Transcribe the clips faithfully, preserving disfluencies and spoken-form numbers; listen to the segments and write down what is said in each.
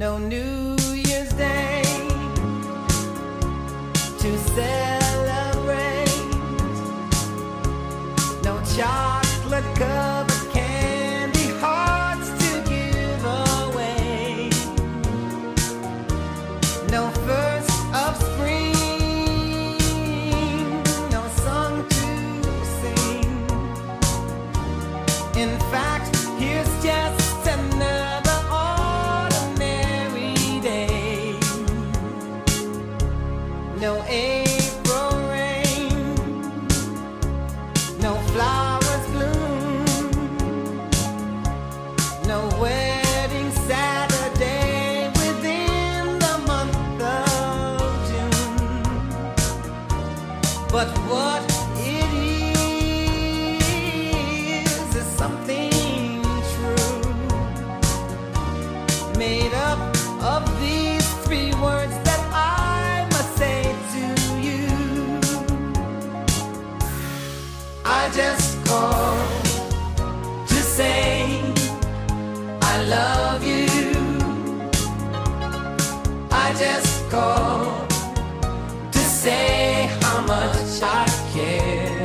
no New Year's Day to celebrate, no chocolate covered candy hearts to give away, no first of spring, no song to sing. In fact, here's just another ordinary day. No April rain, no flowers bloom, no wedding Saturday within the month of June. But what it is is something true, made up of these three words that I must say to you. I just called to say I love you. I just called to say how much I care.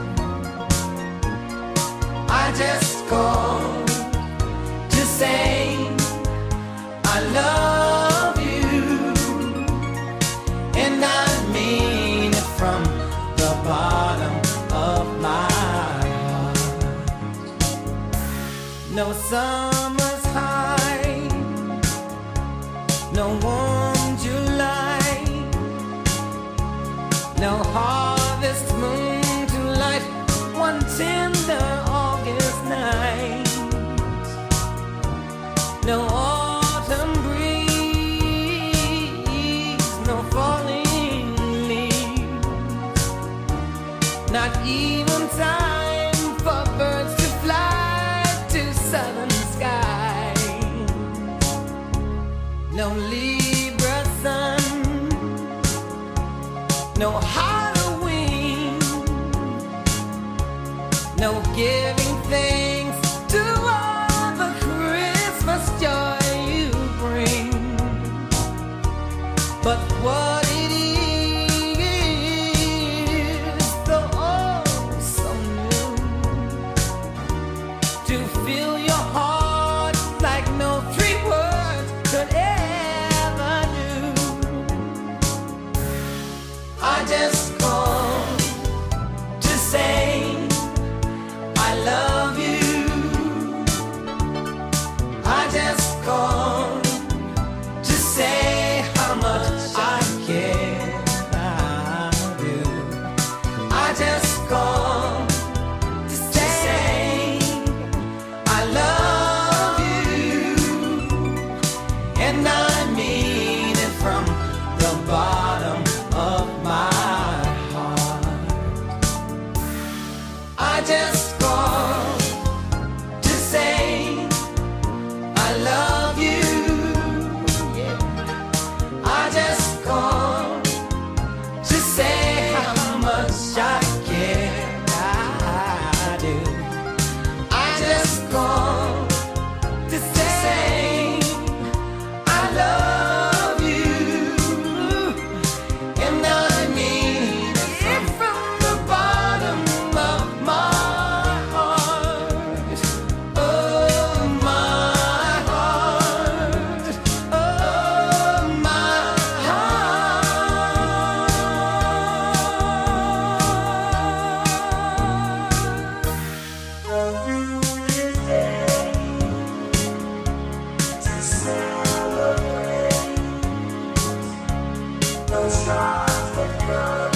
I just called to say I love you, and I mean it from the bottom of my heart. No summer's high, no warm July, no harvest moon to light one tender August night, no autumn breeze, no falling leaves, not even time for birds to fly to southern skies, no Libra sun, no Halloween, no giving thanks to all the Christmas joy you bring. But what it is, though oh so new, to fill your heart like no three words could ever do. I just called to say I love you. I just called to say how much I care. I do. I just called to say I love you, and I mean it from the bottom of my heart. I just called to say I love you. Yeah. I just called to say how much I care. I do. I just called to say I love you, and I mean it from the bottom of my heart. Oh, my heart. Oh, my heart.